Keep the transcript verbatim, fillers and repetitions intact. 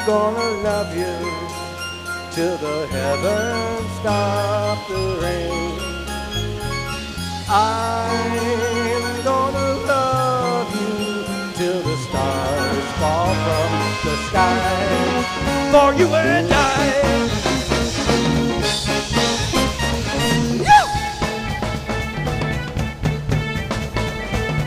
gonna love you till the heavens stop the rain. I'm gonna love you till the stars fall from the sky. For you and I.